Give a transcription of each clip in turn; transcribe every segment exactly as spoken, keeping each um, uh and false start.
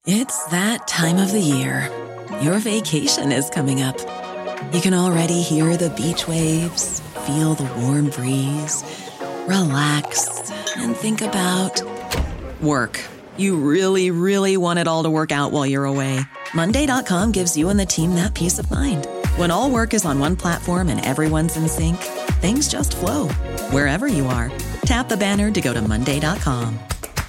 It's that time of the year. Your vacation is coming up. You can already hear the beach waves, feel the warm breeze, relax, and think about work. You really, really want it all to work out while you're away. Monday dot com gives you and the team that peace of mind. When all work is on one platform and everyone's in sync, things just flow. Wherever you are, tap the banner to go to Monday dot com.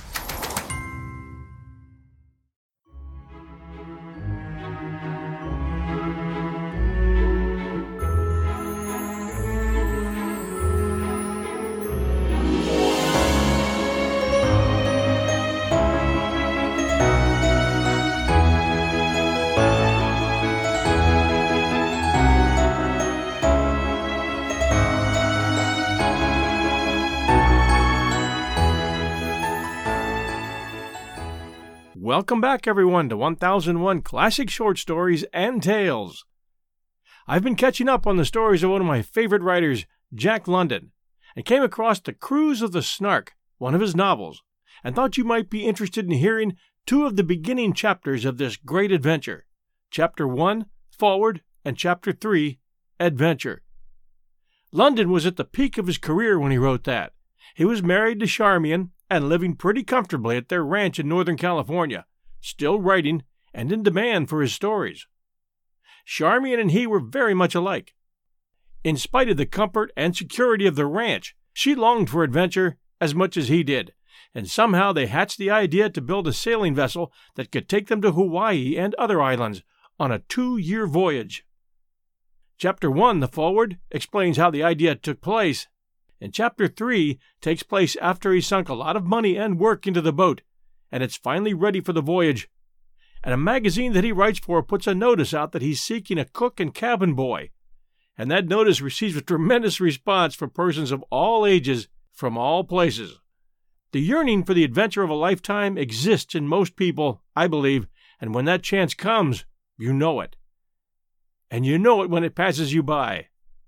Welcome back, everyone, to one thousand one Classic Short Stories and Tales. I've been catching up on the stories of one of my favorite writers, Jack London, and came across The Cruise of the Snark, one of his novels, and thought you might be interested in hearing two of the beginning chapters of this great adventure, Chapter one, Forward, and Chapter three, Adventure. London was at the peak of his career when he wrote that. He was married to Charmian and living pretty comfortably at their ranch in Northern California, still writing and in demand for his stories. Charmian and he were very much alike. In spite of the comfort and security of the ranch, she longed for adventure as much as he did, and somehow they hatched the idea to build a sailing vessel that could take them to Hawaii and other islands on a two-year voyage. Chapter one, The Forward, explains how the idea took place, and Chapter three takes place after he sunk a lot of money and work into the boat, and it's finally ready for the voyage. And a magazine that he writes for puts a notice out that he's seeking a cook and cabin boy, and that notice receives a tremendous response from persons of all ages from all places. The yearning for the adventure of a lifetime exists in most people, I believe, and when that chance comes, you know it. And you know it when it passes you by.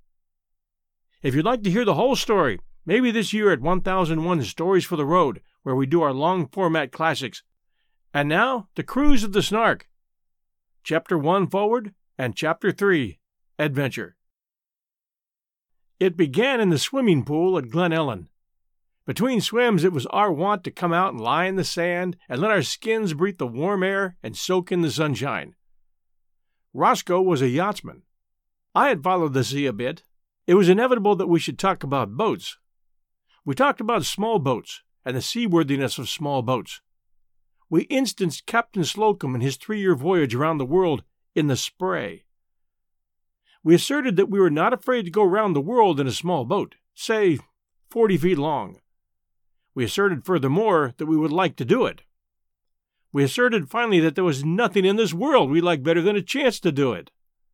If you'd like to hear the whole story, maybe this year at one thousand one Stories for the Road, where we do our long-format classics. And now, The Cruise of the Snark, Chapter one, Forward, and Chapter three, Adventure. It began in the swimming pool at Glen Ellen. Between swims, it was our wont to come out and lie in the sand and let our skins breathe the warm air and soak in the sunshine. Roscoe was a yachtsman. I had followed the sea a bit. It was inevitable that we should talk about boats. We talked about small boats and the seaworthiness of small boats. We instanced Captain Slocum and his three-year voyage around the world in the Spray. We asserted that we were not afraid to go round the world in a small boat, say forty feet long. We asserted furthermore that we would like to do it. We asserted finally that there was nothing in this world we liked better than a chance to do it.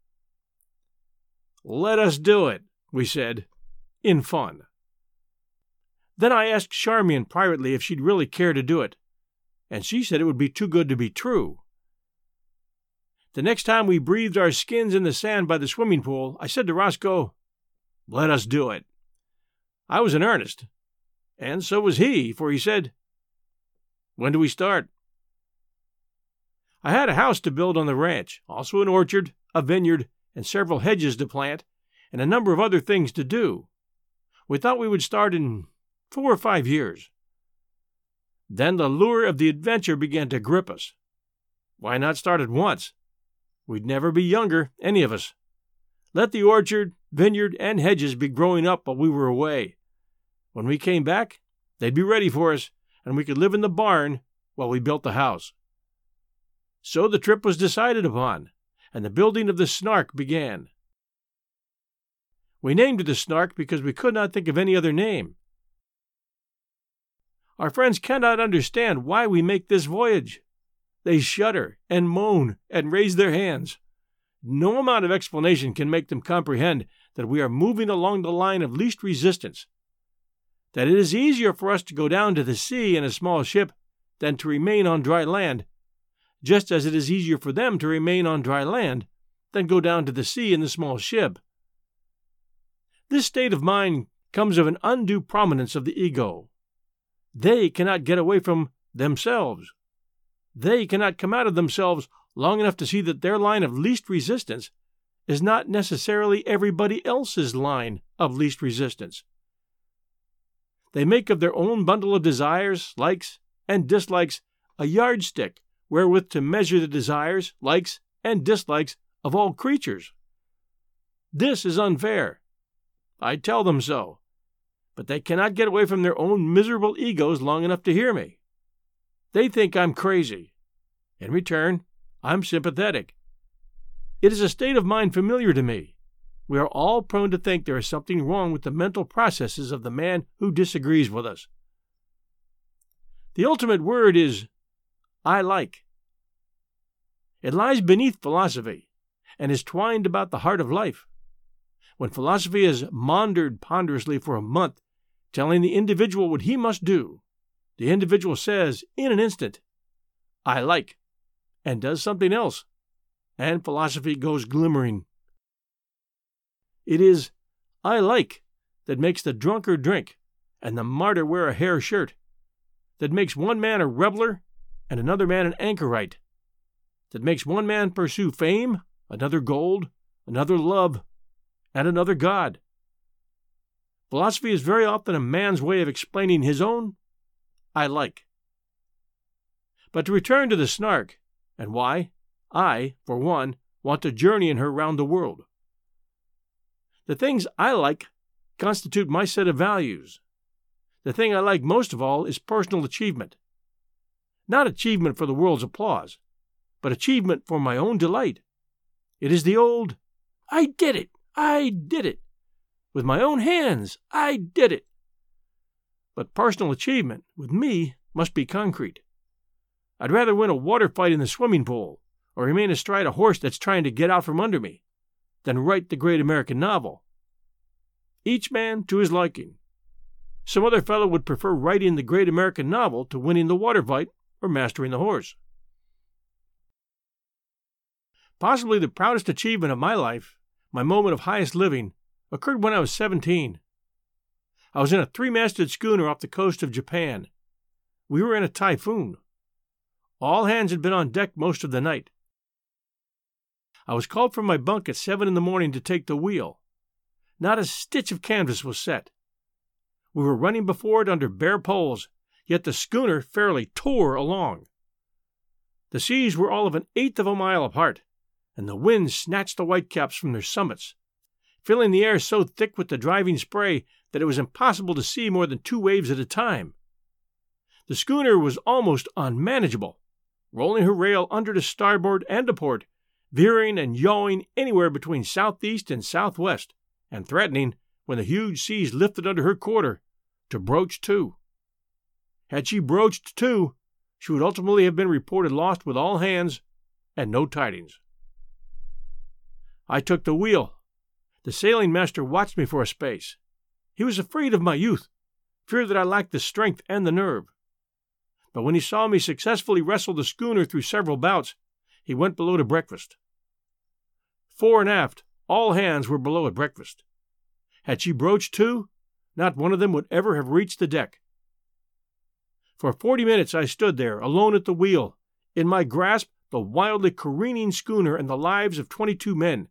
Let us do it, we said, in fun. Then I asked Charmian privately if she'd really care to do it, and she said it would be too good to be true. The next time we breathed our skins in the sand by the swimming pool, I said to Roscoe, "Let us do it." I was in earnest, and so was he, for he said, "When do we start?" I had a house to build on the ranch, also an orchard, a vineyard, and several hedges to plant, and a number of other things to do. We thought we would start in four or five years. Then the lure of the adventure began to grip us. Why not start at once? We'd never be younger, any of us. Let the orchard, vineyard, and hedges be growing up while we were away. When we came back, they'd be ready for us, and we could live in the barn while we built the house. So the trip was decided upon, and the building of the Snark began. We named it the Snark because we could not think of any other name. Our friends cannot understand why we make this voyage. They shudder and moan and raise their hands. No amount of explanation can make them comprehend that we are moving along the line of least resistance, that it is easier for us to go down to the sea in a small ship than to remain on dry land, just as it is easier for them to remain on dry land than go down to the sea in the small ship. This state of mind comes of an undue prominence of the ego. They cannot get away from themselves. they cannot come out of themselves long enough to see that their line of least resistance is not necessarily everybody else's line of least resistance. They make of their own bundle of desires, likes, and dislikes a yardstick wherewith to measure the desires, likes, and dislikes of all creatures. This is unfair. I tell them so, but they cannot get away from their own miserable egos long enough to hear me. They think I'm crazy. In return, I'm sympathetic. It is a state of mind familiar to me. We are all prone to think there is something wrong with the mental processes of the man who disagrees with us. The ultimate word is, I like. It lies beneath philosophy, and is twined about the heart of life. When philosophy has maundered ponderously for a month, telling the individual what he must do, the individual says, in an instant, I like, and does something else, and philosophy goes glimmering. It is I like that makes the drunkard drink, and the martyr wear a hair shirt, that makes one man a reveler and another man an anchorite, that makes one man pursue fame, another gold, another love, and another God. Philosophy is very often a man's way of explaining his own I like. But to return to the Snark, and why I, for one, want to journey in her round the world. The things I like constitute my set of values. The thing I like most of all is personal achievement. Not achievement for the world's applause, but achievement for my own delight. It is the old, I did it, I did it. With my own hands, I did it. But personal achievement, with me, must be concrete. I'd rather win a water fight in the swimming pool, or remain astride a horse that's trying to get out from under me, than write the great American novel. Each man to his liking. Some other fellow would prefer writing the great American novel to winning the water fight or mastering the horse. Possibly the proudest achievement of my life, my moment of highest living, occurred when I was seventeen. I was in a three-masted schooner off the coast of Japan. We were in a typhoon. All hands had been on deck most of the night. I was called from my bunk at seven in the morning to take the wheel. Not a stitch of canvas was set. We were running before it under bare poles, yet the schooner fairly tore along. The seas were all of an eighth of a mile apart, and the wind snatched the whitecaps from their summits, filling the air so thick with the driving spray that it was impossible to see more than two waves at a time. The schooner was almost unmanageable, rolling her rail under to starboard and to port, veering and yawing anywhere between southeast and southwest, and threatening, when the huge seas lifted under her quarter, to broach to. Had she broached to, she would ultimately have been reported lost with all hands and no tidings. I took the wheel. The sailing master watched me for a space. He was afraid of my youth, feared that I lacked the strength and the nerve. But when he saw me successfully wrestle the schooner through several bouts, he went below to breakfast. Fore and aft, all hands were below at breakfast. Had she broached to, not one of them would ever have reached the deck. For forty minutes I stood there, alone at the wheel, in my grasp the wildly careening schooner and the lives of twenty-two men.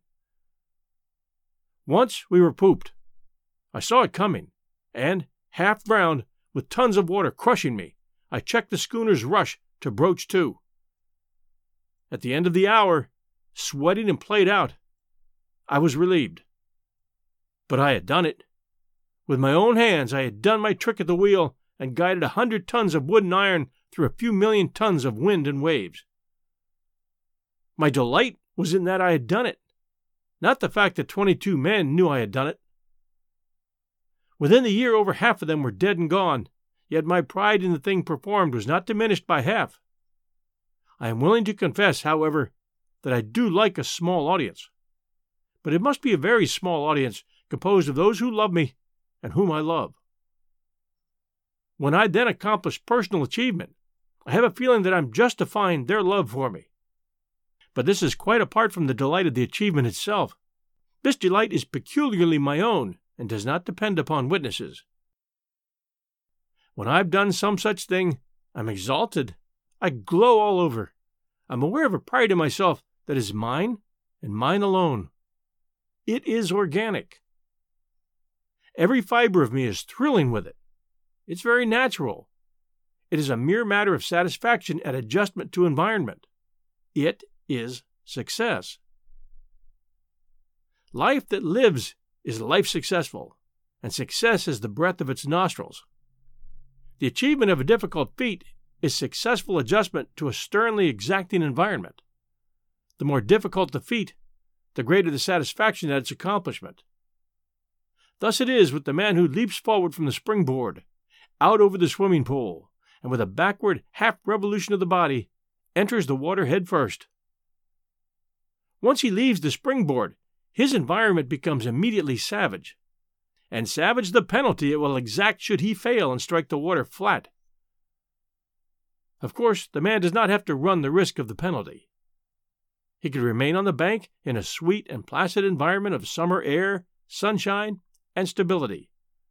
Once we were pooped. I saw it coming, and, half drowned, with tons of water crushing me, I checked the schooner's rush to broach to. At the end of the hour, sweating and played out, I was relieved. But I had done it. With my own hands I had done my trick at the wheel and guided a hundred tons of wood and iron through a few million tons of wind and waves. My delight was in that I had done it, not the fact that twenty-two men knew I had done it. Within the year over half of them were dead and gone, yet my pride in the thing performed was not diminished by half. I am willing to confess, however, that I do like a small audience. But it must be a very small audience, composed of those who love me and whom I love. When I then accomplish personal achievement, I have a feeling that I'm justifying their love for me. But this is quite apart from the delight of the achievement itself. This delight is peculiarly my own and does not depend upon witnesses. When I've done some such thing, I'm exalted, I glow all over. I'm aware of a pride in myself that is mine and mine alone. It is organic. Every fiber of me is thrilling with it. It's very natural. It is a mere matter of satisfaction and adjustment to environment. It is success. Life that lives is life successful, and success is the breath of its nostrils. The achievement of a difficult feat is successful adjustment to a sternly exacting environment. The more difficult the feat, the greater the satisfaction at its accomplishment. Thus it is with the man who leaps forward from the springboard, out over the swimming pool, and with a backward half-revolution of the body, enters the water head first. Once he leaves the springboard, his environment becomes immediately savage, and savage the penalty it will exact should he fail and strike the water flat. Of course, the man does not have to run the risk of the penalty. He could remain on the bank in a sweet and placid environment of summer air, sunshine, and stability.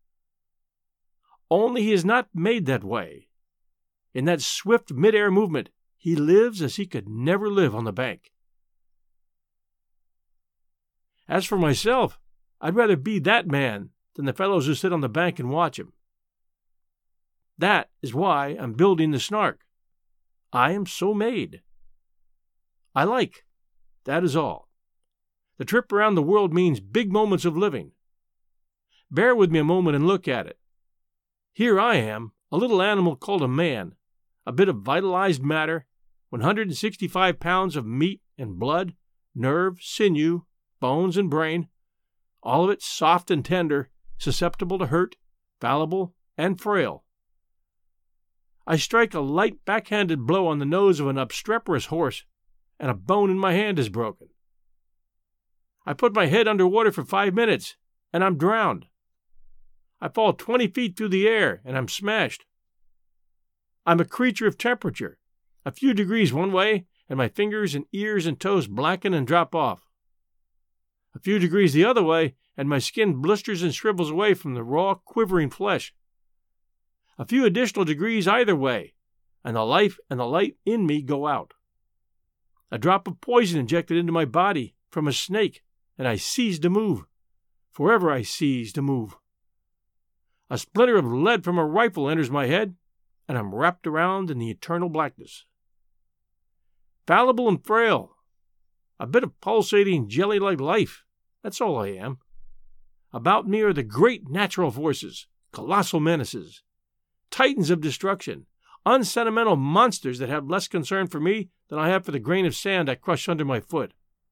Only he is not made that way. In that swift mid-air movement, he lives as he could never live on the bank. As for myself, I'd rather be that man than the fellows who sit on the bank and watch him. That is why I'm building the Snark. I am so made. I like. That is all. The trip around the world means big moments of living. Bear with me a moment and look at it. Here I am, a little animal called a man, a bit of vitalized matter, one hundred sixty-five pounds of meat and blood, nerve, sinew, bones, and brain, all of it soft and tender, susceptible to hurt, fallible, and frail. I strike a light backhanded blow on the nose of an obstreperous horse, and a bone in my hand is broken. I put my head under water for five minutes, and I'm drowned. I fall twenty feet through the air, and I'm smashed. I'm a creature of temperature. A few degrees one way, and my fingers and ears and toes blacken and drop off. A few degrees the other way, and my skin blisters and shrivels away from the raw, quivering flesh. A few additional degrees either way, and the life and the light in me go out. A drop of poison injected into my body from a snake, and I cease to move. Forever I cease to move. A splinter of lead from a rifle enters my head, and I'm wrapped around in the eternal blackness. Fallible and frail. A bit of pulsating, jelly-like life. That's all I am. About me are the great natural forces, colossal menaces, titans of destruction, unsentimental monsters that have less concern for me than I have for the grain of sand I crush under my foot.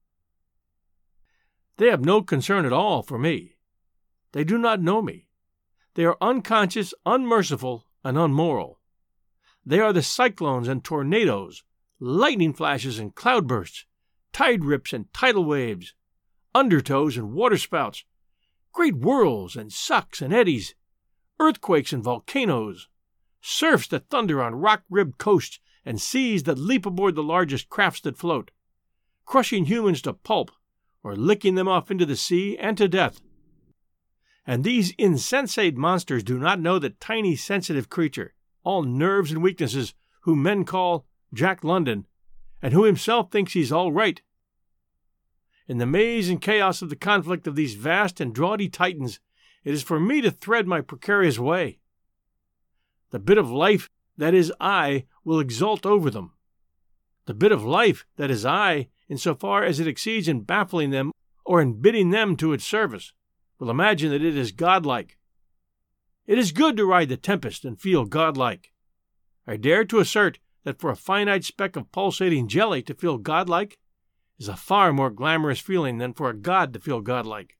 They have no concern at all for me. They do not know me. They are unconscious, unmerciful, and unmoral. They are the cyclones and tornadoes, lightning flashes and cloudbursts, tide rips and tidal waves, undertows and waterspouts, great whirls and sucks and eddies, earthquakes and volcanoes, surfs that thunder on rock-ribbed coasts and seas that leap aboard the largest crafts that float, crushing humans to pulp or licking them off into the sea and to death. And these insensate monsters do not know the tiny sensitive creature, all nerves and weaknesses, whom men call Jack London, and who himself thinks he's all right. In the maze and chaos of the conflict of these vast and draughty titans, it is for me to thread my precarious way. The bit of life that is I will exult over them. The bit of life that is I, insofar as it exceeds in baffling them or in bidding them to its service, will imagine that it is godlike. It is good to ride the tempest and feel godlike. I dare to assert that for a finite speck of pulsating jelly to feel godlike is a far more glamorous feeling than for a god to feel godlike.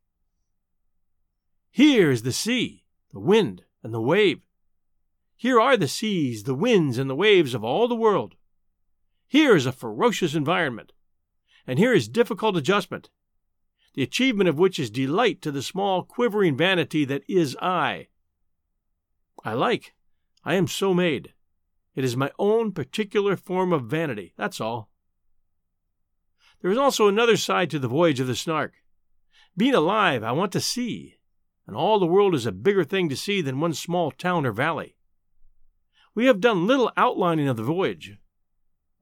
Here is the sea, the wind, and the wave. Here are the seas, the winds, and the waves of all the world. Here is a ferocious environment, and here is difficult adjustment, the achievement of which is delight to the small quivering vanity that is I. I like. I am so made. It is my own particular form of vanity, that's all. There is also another side to the voyage of the Snark. Being alive, I want to see, and all the world is a bigger thing to see than one small town or valley. We have done little outlining of the voyage,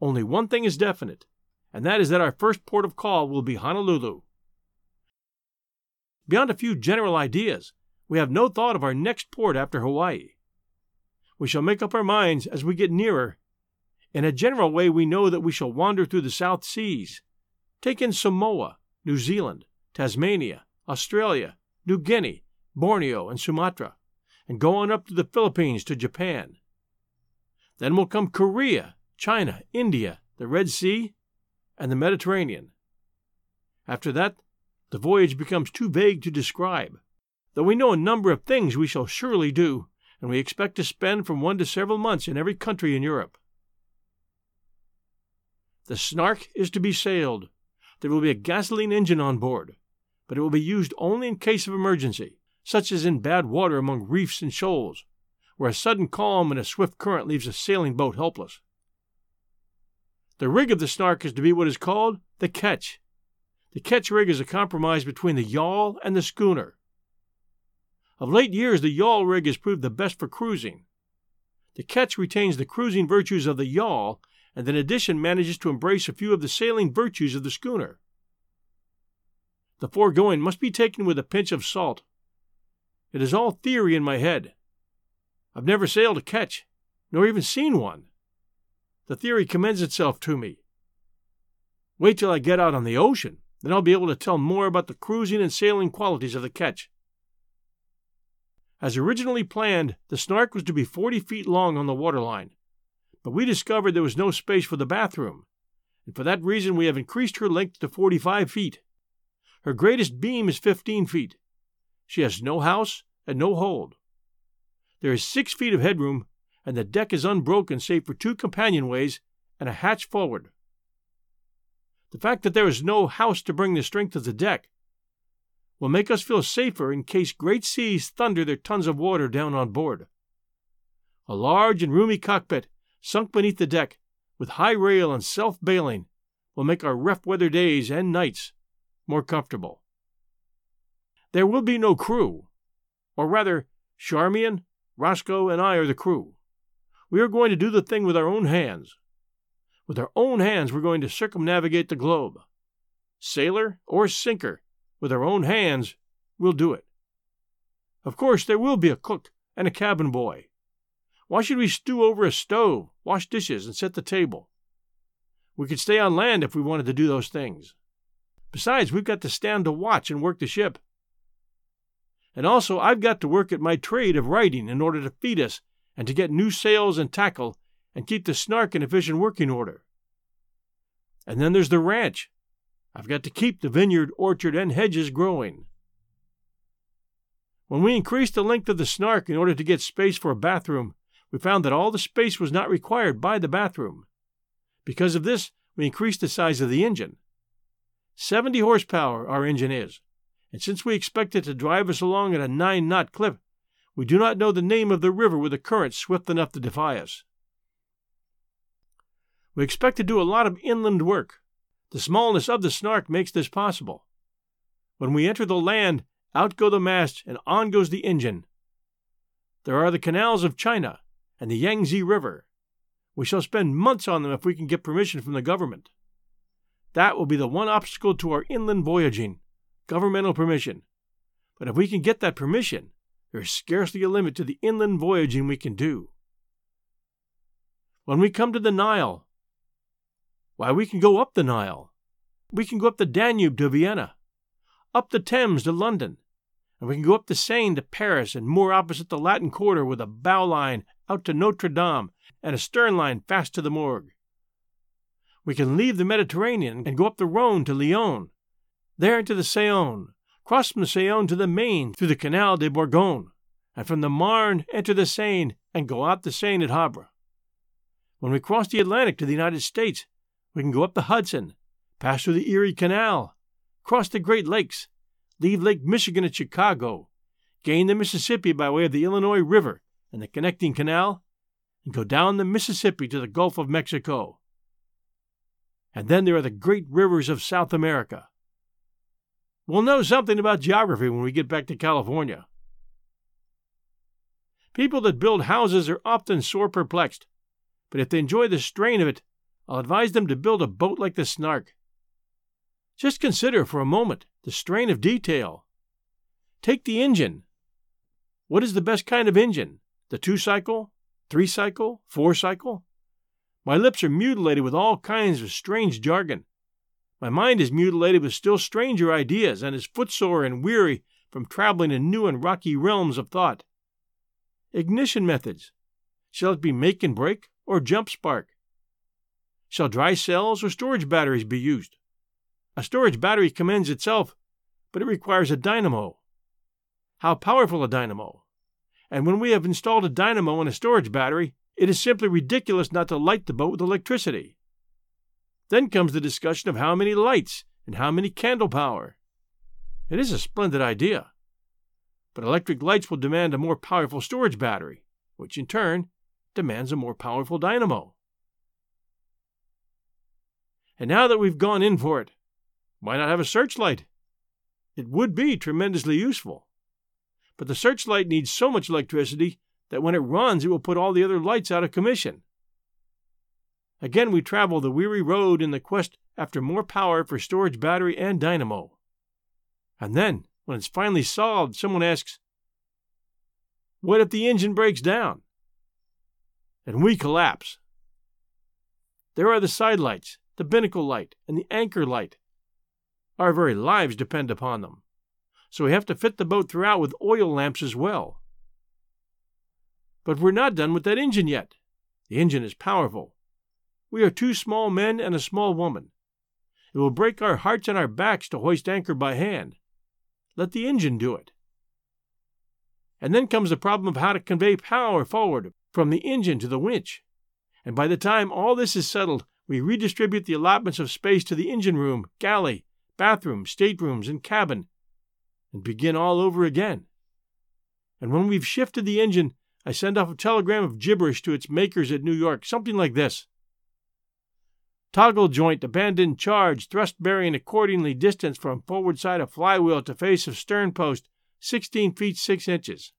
Only one thing is definite, and that is that our first port of call will be Honolulu. Beyond a few general ideas, we have no thought of our next port after Hawaii. We shall make up our minds as we get nearer. In a general way, we know that we shall wander through the South Seas, take in Samoa, New Zealand, Tasmania, Australia, New Guinea, Borneo, and Sumatra, and go on up to the Philippines to Japan. Then will come Korea, China, India, the Red Sea, and the Mediterranean. After that, the voyage becomes too vague to describe, though we know a number of things we shall surely do, and we expect to spend from one to several months in every country in Europe. The Snark is to be sailed. There will be a gasoline engine on board, but it will be used only in case of emergency, such as in bad water among reefs and shoals, where a sudden calm and a swift current leaves a sailing boat helpless. The rig of the Snark is to be what is called the ketch. The ketch rig is a compromise between the yawl and the schooner. Of late years, the yawl rig has proved the best for cruising. The ketch retains the cruising virtues of the yawl, and in addition manages to embrace a few of the sailing virtues of the schooner. The foregoing must be taken with a pinch of salt. It is all theory in my head. I've never sailed a ketch, nor even seen one. The theory commends itself to me. Wait till I get out on the ocean, then I'll be able to tell more about the cruising and sailing qualities of the ketch. As originally planned, the Snark was to be forty feet long on the waterline, but we discovered there was no space for the bathroom, and for that reason we have increased her length to forty-five feet. Her greatest beam is fifteen feet. She has no house and no hold. There is six feet of headroom, and the deck is unbroken save for two companionways and a hatch forward. The fact that there is no house to bring the strength of the deck will make us feel safer in case great seas thunder their tons of water down on board. A large and roomy cockpit, sunk beneath the deck, with high rail and self-bailing, will make our rough weather days and nights more comfortable. There will be no crew, or rather, Charmian, Roscoe, and I are the crew. We are going to do the thing with our own hands. With our own hands we're going to circumnavigate the globe. Sailor or sinker, with our own hands, we'll do it. Of course, there will be a cook and a cabin boy. Why should we stew over a stove, wash dishes, and set the table? We could stay on land if we wanted to do those things. Besides, we've got to stand to watch and work the ship. And also, I've got to work at my trade of writing in order to feed us and to get new sails and tackle and keep the Snark in efficient working order. And then there's the ranch. I've got to keep the vineyard, orchard, and hedges growing. When we increased the length of the Snark in order to get space for a bathroom, we found that all the space was not required by the bathroom. Because of this, we increased the size of the engine. Seventy horsepower our engine is, and since we expect it to drive us along at a nine-knot clip, we do not know the name of the river with a current swift enough to defy us. We expect to do a lot of inland work. The smallness of the Snark makes this possible. When we enter the land, out go the masts and on goes the engine. There are the canals of China and the Yangtze River. We shall spend months on them if we can get permission from the government. That will be the one obstacle to our inland voyaging, governmental permission. But if we can get that permission, there is scarcely a limit to the inland voyaging we can do. When we come to the Nile, why, we can go up the Nile. We can go up the Danube to Vienna, up the Thames to London, and we can go up the Seine to Paris and moor opposite the Latin Quarter with a bow line out to Notre Dame and a stern line fast to the Morgue. We can leave the Mediterranean and go up the Rhone to Lyon, there into the Saône, cross from the Saône to the Maine through the Canal de Bourgogne, and from the Marne enter the Seine and go out the Seine at Havre. When we cross the Atlantic to the United States, we can go up the Hudson, pass through the Erie Canal, cross the Great Lakes, leave Lake Michigan at Chicago, gain the Mississippi by way of the Illinois River and the connecting canal, and go down the Mississippi to the Gulf of Mexico. And then there are the great rivers of South America. We'll know something about geography when we get back to California. People that build houses are often sore perplexed, but if they enjoy the strain of it, I'll advise them to build a boat like the Snark. Just consider for a moment the strain of detail. Take the engine. What is the best kind of engine? The two-cycle? Three-cycle? Four-cycle? My lips are mutilated with all kinds of strange jargon. My mind is mutilated with still stranger ideas and is footsore and weary from traveling in new and rocky realms of thought. Ignition methods. Shall it be make and break or jump spark? Shall dry cells or storage batteries be used? A storage battery commends itself, but it requires a dynamo. How powerful a dynamo? And when we have installed a dynamo in a storage battery, it is simply ridiculous not to light the boat with electricity. Then comes the discussion of how many lights and how many candle power. It is a splendid idea, but electric lights will demand a more powerful storage battery, which in turn demands a more powerful dynamo. And now that we've gone in for it, why not have a searchlight? It would be tremendously useful. But the searchlight needs so much electricity that when it runs, it will put all the other lights out of commission. Again, we travel the weary road in the quest after more power for storage battery and dynamo. And then, when it's finally solved, someone asks, what if the engine breaks down? And we collapse. There are the side lights, the binnacle light, and the anchor light. Our very lives depend upon them. So we have to fit the boat throughout with oil lamps as well. But we're not done with that engine yet. The engine is powerful. We are two small men and a small woman. It will break our hearts and our backs to hoist anchor by hand. Let the engine do it. And then comes the problem of how to convey power forward from the engine to the winch. And by the time all this is settled, we redistribute the allotments of space to the engine room, galley, bathroom, staterooms, and cabin, and begin all over again. And when we've shifted the engine, I send off a telegram of gibberish to its makers at New York, something like this. Toggle joint abandoned charge, thrust bearing accordingly distance from forward side of flywheel to face of stern post, sixteen feet six inches.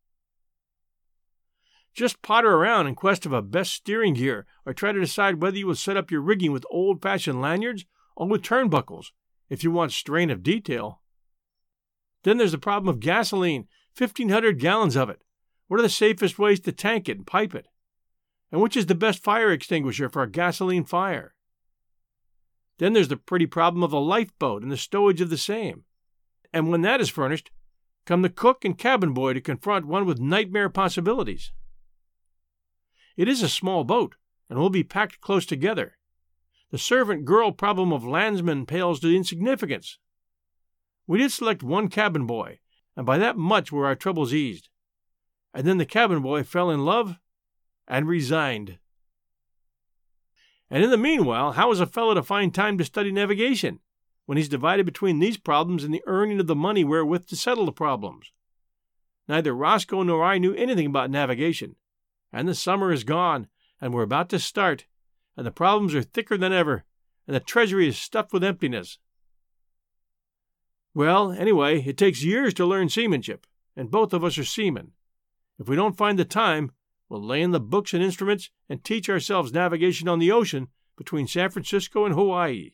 Just potter around in quest of a best steering gear, or try to decide whether you will set up your rigging with old-fashioned lanyards or with turnbuckles, if you want strain of detail. Then there's the problem of gasoline, fifteen hundred gallons of it. What are the safest ways to tank it and pipe it? And which is the best fire extinguisher for a gasoline fire? Then there's the pretty problem of the lifeboat and the stowage of the same. And when that is furnished, come the cook and cabin boy to confront one with nightmare possibilities. It is a small boat, and will be packed close together. The servant girl problem of landsmen pales to insignificance. We did select one cabin boy, and by that much were our troubles eased. And then the cabin boy fell in love and resigned. And in the meanwhile, how is a fellow to find time to study navigation, when he's divided between these problems and the earning of the money wherewith to settle the problems? Neither Roscoe nor I knew anything about navigation, and the summer is gone, and we're about to start, and the problems are thicker than ever, and the treasury is stuffed with emptiness. Well, anyway, it takes years to learn seamanship, and both of us are seamen. If we don't find the time, we'll lay in the books and instruments and teach ourselves navigation on the ocean between San Francisco and Hawaii.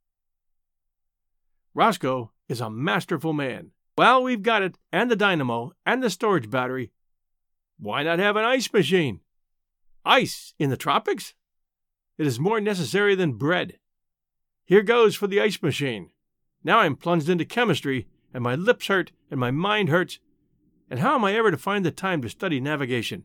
Roscoe is a masterful man. Well, we've got it, and the dynamo, and the storage battery. Why not have an ice machine? Ice in the tropics? It is more necessary than bread. Here goes for the ice machine. Now I'm plunged into chemistry, and my lips hurt, and my mind hurts. And how am I ever to find the time to study navigation?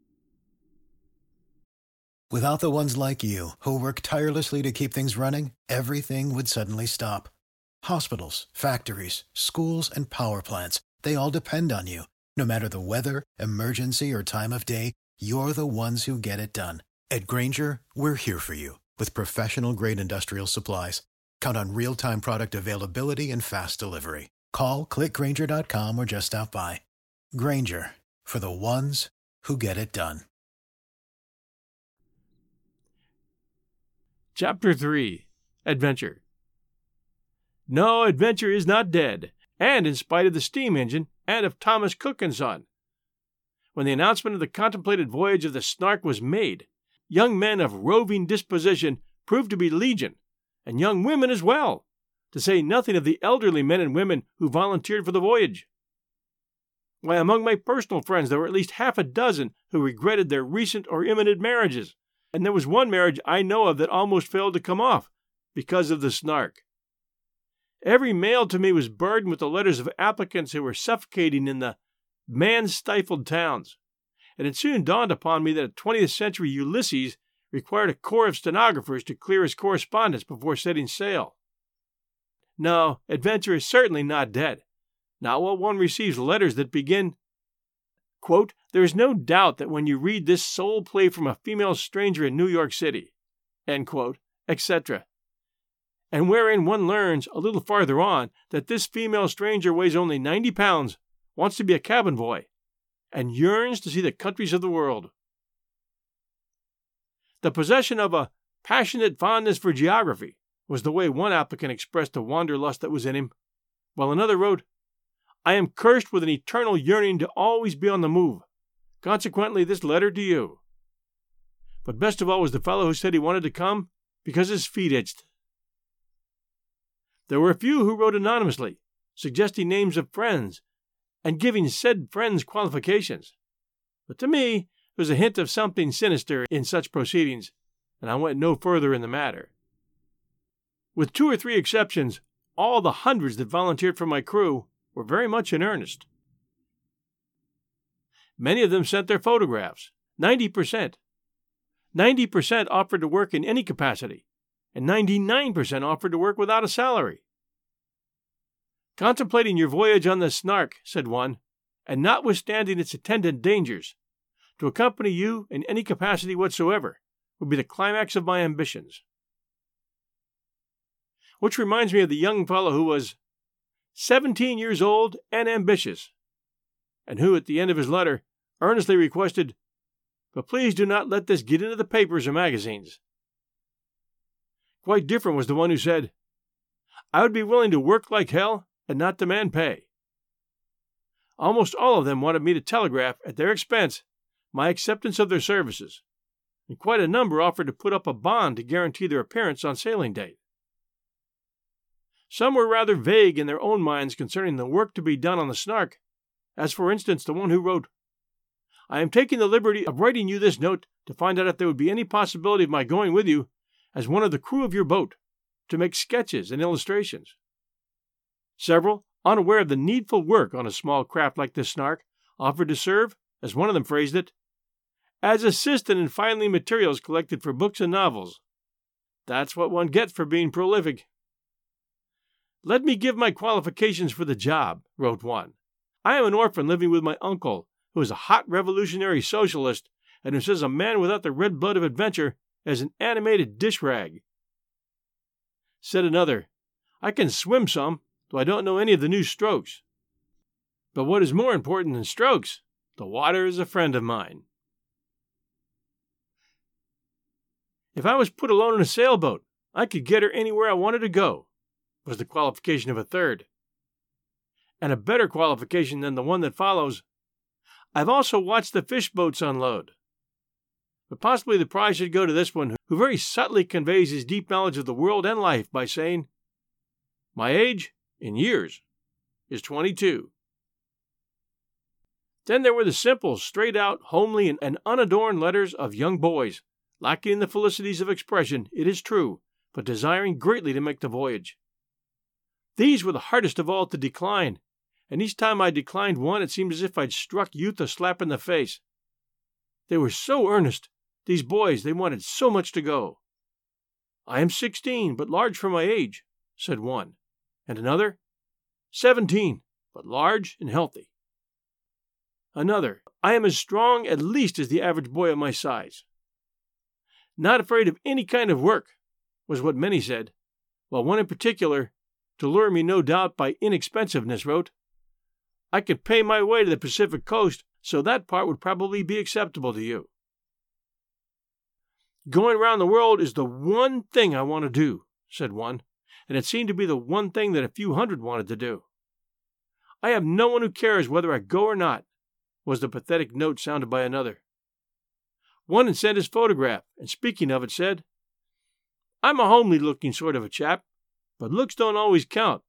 Without the ones like you, who work tirelessly to keep things running, everything would suddenly stop. Hospitals, factories, schools, and power plants, they all depend on you. No matter the weather, emergency, or time of day, you're the ones who get it done. At Grainger, we're here for you with professional-grade industrial supplies. Count on real-time product availability and fast delivery. Call, click Grainger dot com, or just stop by. Grainger, for the ones who get it done. Chapter three. Adventure. No, adventure is not dead, and in spite of the steam engine and of Thomas Cook and Son. When the announcement of the contemplated voyage of the Snark was made, young men of roving disposition proved to be legion, and young women as well, to say nothing of the elderly men and women who volunteered for the voyage. Why, among my personal friends there were at least half a dozen who regretted their recent or imminent marriages, and there was one marriage I know of that almost failed to come off because of the Snark. Every mail to me was burdened with the letters of applicants who were suffocating in the man-stifled towns, and it soon dawned upon me that a twentieth century Ulysses required a corps of stenographers to clear his correspondence before setting sail. No, adventure is certainly not dead, not while one receives letters that begin, quote, "There is no doubt that when you read this soul play from a female stranger in New York City," end quote, et cetera, and wherein one learns a little farther on that this female stranger weighs only ninety pounds, wants to be a cabin boy, and yearns to see the countries of the world. The possession of a passionate fondness for geography was the way one applicant expressed the wanderlust that was in him, while another wrote, "I am cursed with an eternal yearning to always be on the move. Consequently, this letter to you." But best of all was the fellow who said he wanted to come because his feet itched. There were a few who wrote anonymously, suggesting names of friends and giving said friends' qualifications. But to me, there was a hint of something sinister in such proceedings, and I went no further in the matter. With two or three exceptions, all the hundreds that volunteered for my crew were very much in earnest. Many of them sent their photographs, ninety percent. ninety percent offered to work in any capacity, and ninety-nine percent offered to work without a salary. "Contemplating your voyage on the Snark," said one, "and notwithstanding its attendant dangers, to accompany you in any capacity whatsoever would be the climax of my ambitions." Which reminds me of the young fellow who was seventeen years old and ambitious, and who, at the end of his letter, earnestly requested, "But please do not let this get into the papers or magazines." Quite different was the one who said, "I would be willing to work like hell and not demand pay." Almost all of them wanted me to telegraph, at their expense, my acceptance of their services, and quite a number offered to put up a bond to guarantee their appearance on sailing date. Some were rather vague in their own minds concerning the work to be done on the Snark, as for instance the one who wrote, "I am taking the liberty of writing you this note to find out if there would be any possibility of my going with you as one of the crew of your boat, to make sketches and illustrations." Several, unaware of the needful work on a small craft like this Snark, offered to serve, as one of them phrased it, as assistant in filing materials collected for books and novels. That's what one gets for being prolific. "Let me give my qualifications for the job," wrote one. "I am an orphan living with my uncle, who is a hot revolutionary socialist, and who says a man without the red blood of adventure is an animated dish rag." Said another, "I can swim some, though I don't know any of the new strokes. But what is more important than strokes, the water is a friend of mine." "If I was put alone in a sailboat, I could get her anywhere I wanted to go," was the qualification of a third. And a better qualification than the one that follows, "I've also watched the fish boats unload." But possibly the prize should go to this one, who very subtly conveys his deep knowledge of the world and life by saying, "My age, in years, is twenty-two." Then there were the simple, straight-out, homely, and unadorned letters of young boys, lacking in the felicities of expression, it is true, but desiring greatly to make the voyage. These were the hardest of all to decline, and each time I declined one it seemed as if I'd struck youth a slap in the face. They were so earnest, these boys, they wanted so much to go. "I am sixteen, but large for my age," said one, and another, "Seventeen, but large and healthy." Another, "I am as strong at least as the average boy of my size." "Not afraid of any kind of work," was what many said, while one in particular, to lure me no doubt by inexpensiveness, wrote, "I could pay my way to the Pacific coast, so that part would probably be acceptable to you." "Going round the world is the one thing I want to do," said one, and it seemed to be the one thing that a few hundred wanted to do. "I have no one who cares whether I go or not," was the pathetic note sounded by another. One had sent his photograph, and speaking of it said, I'm a homely-looking sort of a chap, but looks don't always count.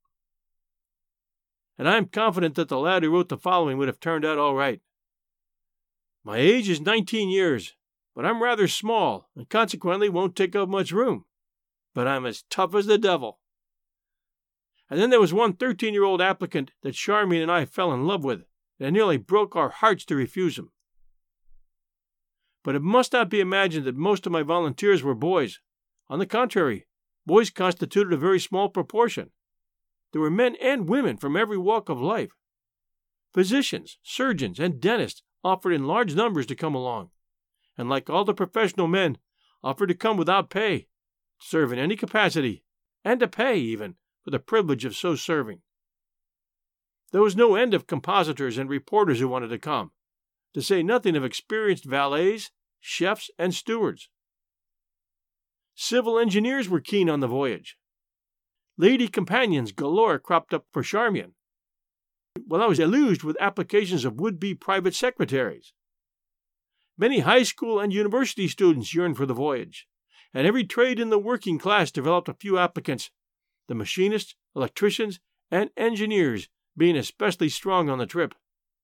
And I am confident that the lad who wrote the following would have turned out all right. My age is nineteen years, but I'm rather small, and consequently won't take up much room. But I'm as tough as the devil. And then there was one thirteen-year-old applicant that Charmian and I fell in love with, and it nearly broke our hearts to refuse him. But it must not be imagined that most of my volunteers were boys. On the contrary, boys constituted a very small proportion. There were men and women from every walk of life. Physicians, surgeons, and dentists offered in large numbers to come along, and like all the professional men, offered to come without pay, to serve in any capacity, and to pay, even, for the privilege of so serving. There was no end of compositors and reporters who wanted to come, to say nothing of experienced valets, chefs, and stewards. Civil engineers were keen on the voyage. Lady companions galore cropped up for Charmian, while I was deluged with applications of would-be private secretaries. Many high school and university students yearned for the voyage, and every trade in the working class developed a few applicants, the machinists, electricians, and engineers being especially strong on the trip.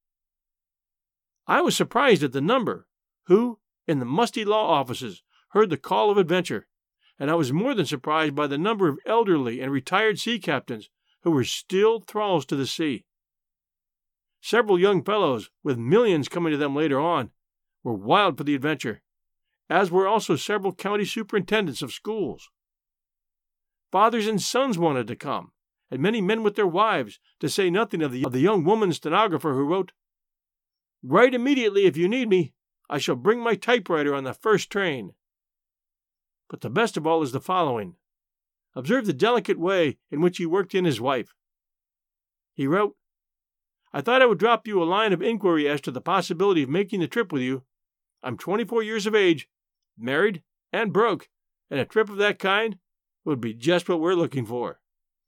I was surprised at the number who, in the musty law offices, heard the call of adventure, and I was more than surprised by the number of elderly and retired sea captains who were still thralls to the sea. Several young fellows, with millions coming to them later on, were wild for the adventure, as were also several county superintendents of schools. Fathers and sons wanted to come, and many men with their wives, to say nothing of the, of the young woman stenographer who wrote, "Write immediately if you need me. I shall bring my typewriter on the first train." But the best of all is the following. Observe the delicate way in which he worked in his wife. He wrote, "I thought I would drop you a line of inquiry as to the possibility of making the trip with you. I'm twenty-four years of age, married, and broke, and a trip of that kind would be just what we're looking for."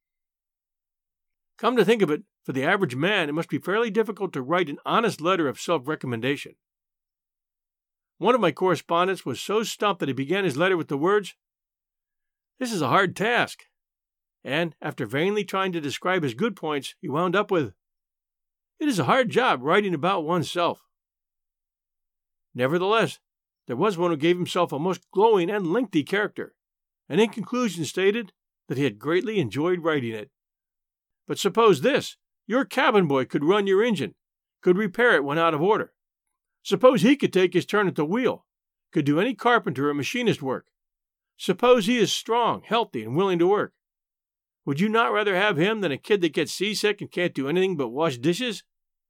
Come to think of it, for the average man it must be fairly difficult to write an honest letter of self-recommendation. One of my correspondents was so stumped that he began his letter with the words, "This is a hard task," and, after vainly trying to describe his good points, he wound up with, "It is a hard job writing about oneself." Nevertheless, there was one who gave himself a most glowing and lengthy character, and in conclusion stated that he had greatly enjoyed writing it. But suppose this, your cabin boy could run your engine, could repair it when out of order. Suppose he could take his turn at the wheel, could do any carpenter or machinist work. Suppose he is strong, healthy, and willing to work. Would you not rather have him than a kid that gets seasick and can't do anything but wash dishes?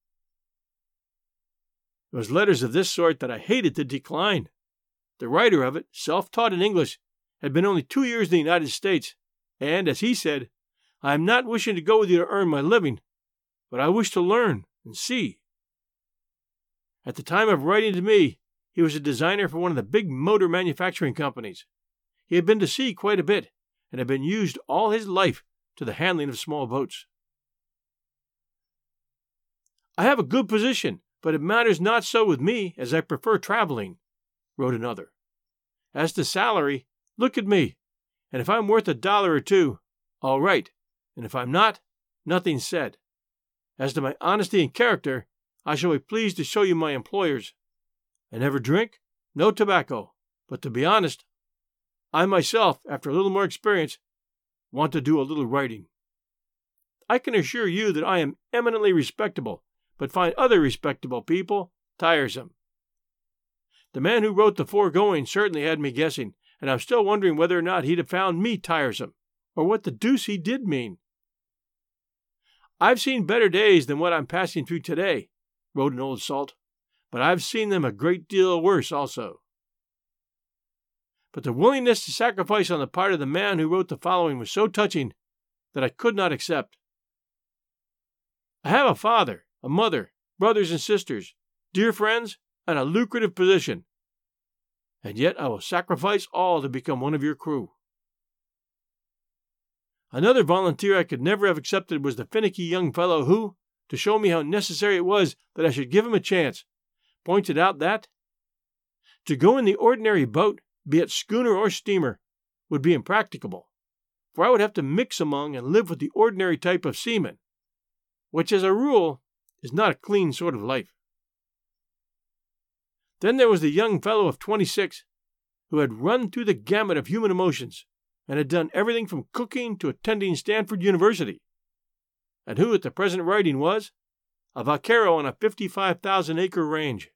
It was letters of this sort that I hated to decline. The writer of it, self-taught in English, had been only two years in the United States, and, as he said, "I am not wishing to go with you to earn my living, but I wish to learn and see." At the time of writing to me, he was a designer for one of the big motor manufacturing companies. He had been to sea quite a bit, and had been used all his life to the handling of small boats. "I have a good position, but it matters not so with me, as I prefer traveling," wrote another. "As to salary, look at me, and if I'm worth a dollar or two, all right, and if I'm not, nothing said. As to my honesty and character, I shall be pleased to show you my employers. I never drink, no tobacco, but to be honest, I myself, after a little more experience, want to do a little writing. I can assure you that I am eminently respectable, but find other respectable people tiresome." The man who wrote the foregoing certainly had me guessing, and I'm still wondering whether or not he'd have found me tiresome, or what the deuce he did mean. "I've seen better days than what I'm passing through today," wrote an old salt, "but I've seen them a great deal worse also." But the willingness to sacrifice on the part of the man who wrote the following was so touching that I could not accept. "I have a father, a mother, brothers and sisters, dear friends, and a lucrative position, and yet I will sacrifice all to become one of your crew." Another volunteer I could never have accepted was the finicky young fellow who, to show me how necessary it was that I should give him a chance, pointed out that to go in the ordinary boat, be it schooner or steamer, would be impracticable, for I would have to mix among and live with the ordinary type of seaman, which as a rule is not a clean sort of life. Then there was the young fellow of twenty-six who had run through the gamut of human emotions and had done everything from cooking to attending Stanford University, and who at the present writing was a vaquero on a fifty-five thousand acre range.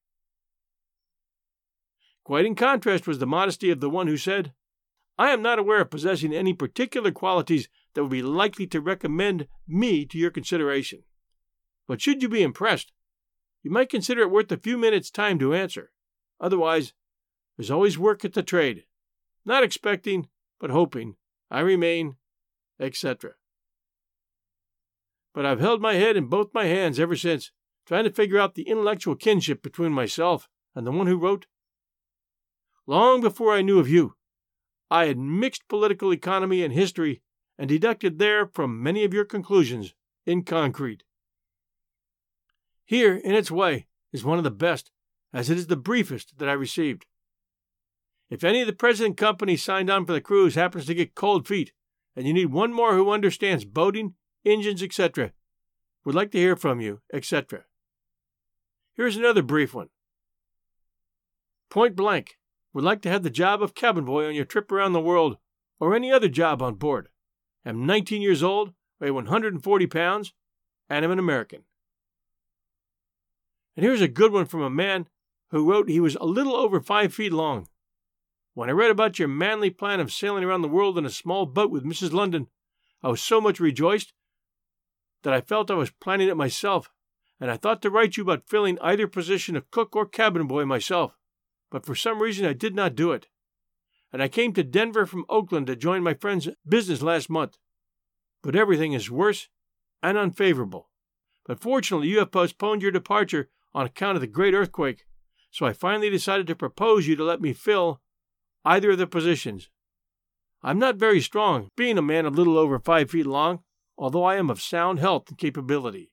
Quite in contrast was the modesty of the one who said, "I am not aware of possessing any particular qualities that would be likely to recommend me to your consideration. But should you be impressed, you might consider it worth a few minutes' time to answer. Otherwise, there's always work at the trade. Not expecting, but hoping, I remain, et cetera" But I've held my head in both my hands ever since, trying to figure out the intellectual kinship between myself and the one who wrote. Long before I knew of you, I had mixed political economy and history and deducted therefrom many of your conclusions in concrete. Here, in its way, is one of the best, as it is the briefest that I received. If any of the present company signed on for the cruise happens to get cold feet, and you need one more who understands boating, engines, et cetera, would like to hear from you, et cetera. Here's another brief one. Point blank, would like to have the job of cabin boy on your trip around the world, or any other job on board. Am nineteen years old, weigh one hundred forty pounds, and am an American. And here's a good one from a man who wrote he was a little over five feet long. When I read about your manly plan of sailing around the world in a small boat with Missus London, I was so much rejoiced that I felt I was planning it myself, and I thought to write you about filling either position of cook or cabin boy myself, but for some reason I did not do it. And I came to Denver from Oakland to join my friend's business last month. But everything is worse and unfavorable. But fortunately you have postponed your departure on account of the great earthquake, so I finally decided to propose you to let me fill either of the positions. I'm not very strong, being a man a little over five feet long, although I am of sound health and capability.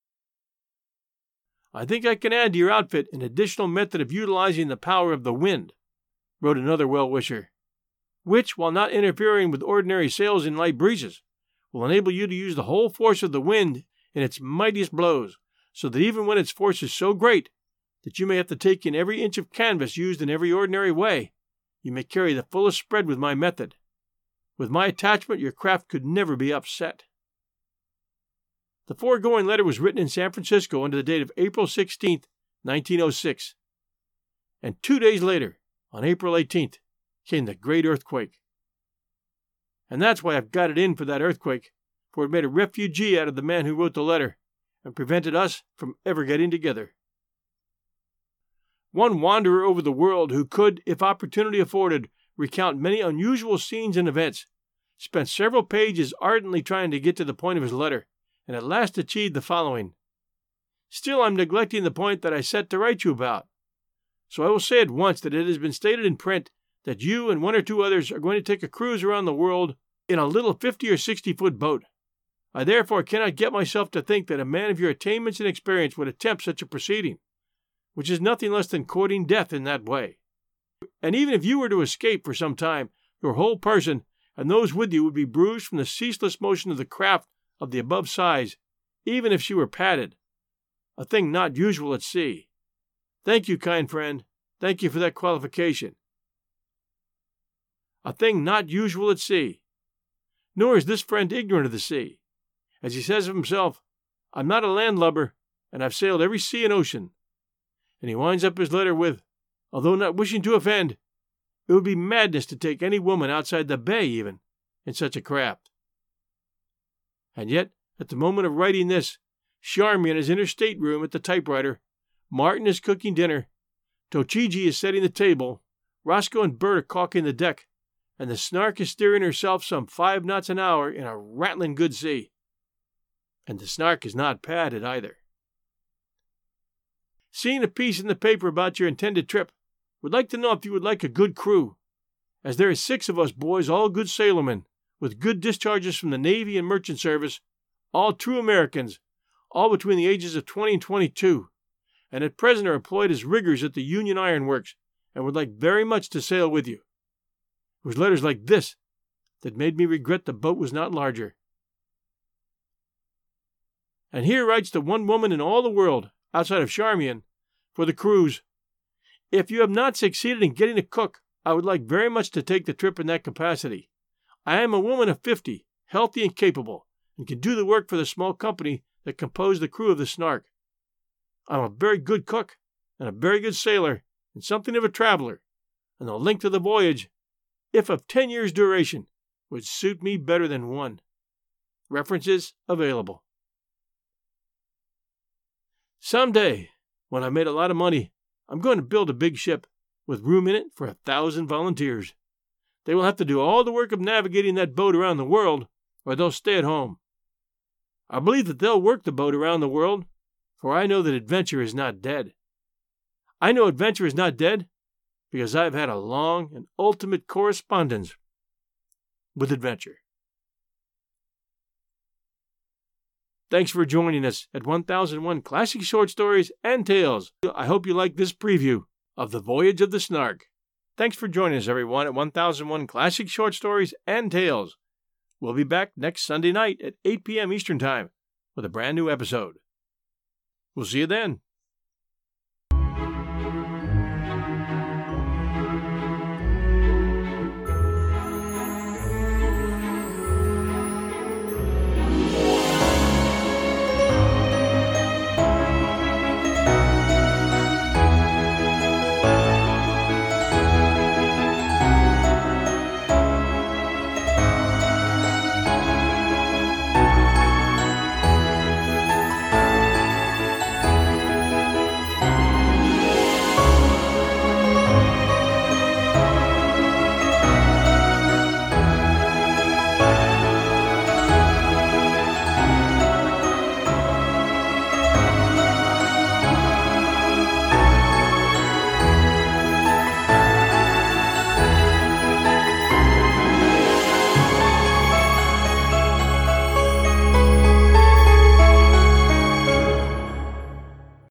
I think I can add to your outfit an additional method of utilizing the power of the wind, wrote another well-wisher, which, while not interfering with ordinary sails in light breezes, will enable you to use the whole force of the wind in its mightiest blows, so that even when its force is so great that you may have to take in every inch of canvas used in every ordinary way, you may carry the fullest spread with my method. With my attachment, your craft could never be upset. The foregoing letter was written in San Francisco under the date of April sixteenth, nineteen oh six. And two days later, on April eighteenth, came the great earthquake. And that's why I've got it in for that earthquake, for it made a refugee out of the man who wrote the letter and prevented us from ever getting together. One wanderer over the world who could, if opportunity afforded, recount many unusual scenes and events, spent several pages ardently trying to get to the point of his letter, and at last achieved the following. Still, I'm neglecting the point that I set to write you about. So I will say at once that it has been stated in print that you and one or two others are going to take a cruise around the world in a little fifty or sixty foot boat. I therefore cannot get myself to think that a man of your attainments and experience would attempt such a proceeding, which is nothing less than courting death in that way. And even if you were to escape for some time, your whole person and those with you would be bruised from the ceaseless motion of the craft of the above size, even if she were padded, a thing not usual at sea. Thank you, kind friend. Thank you for that qualification. A thing not usual at sea. Nor is this friend ignorant of the sea. As he says of himself, I'm not a landlubber, and I've sailed every sea and ocean. And he winds up his letter with, although not wishing to offend, it would be madness to take any woman outside the bay even, in such a craft. And yet, at the moment of writing this, Charmian is in her stateroom at the typewriter, Martin is cooking dinner, Tochigi is setting the table, Roscoe and Bert are caulking the deck, and the Snark is steering herself some five knots an hour in a rattling good sea. And the Snark is not padded either. Seeing a piece in the paper about your intended trip, would like to know if you would like a good crew, as there are six of us boys, all good sailormen, with good discharges from the Navy and Merchant Service, all true Americans, all between the ages of twenty and twenty-two, and at present are employed as riggers at the Union Iron Works, and would like very much to sail with you. It was letters like this that made me regret the boat was not larger. And here writes the one woman in all the world, outside of Charmian, for the cruise. If you have not succeeded in getting a cook, I would like very much to take the trip in that capacity. I am a woman of fifty, healthy and capable, and can do the work for the small company that compose the crew of the Snark. I'm a very good cook, and a very good sailor, and something of a traveler, and the length of the voyage, if of ten years' duration, would suit me better than one. References available. Someday, when I've made a lot of money, I'm going to build a big ship with room in it for a thousand volunteers. They will have to do all the work of navigating that boat around the world, or they'll stay at home. I believe that they'll work the boat around the world, for I know that adventure is not dead. I know adventure is not dead because I've had a long and ultimate correspondence with adventure. Thanks for joining us at one thousand one Classic Short Stories and Tales. I hope you like this preview of The Voyage of the Snark. Thanks for joining us, everyone, at one thousand one Classic Short Stories and Tales. We'll be back next Sunday night at eight p.m. Eastern Time with a brand new episode. We'll see you then.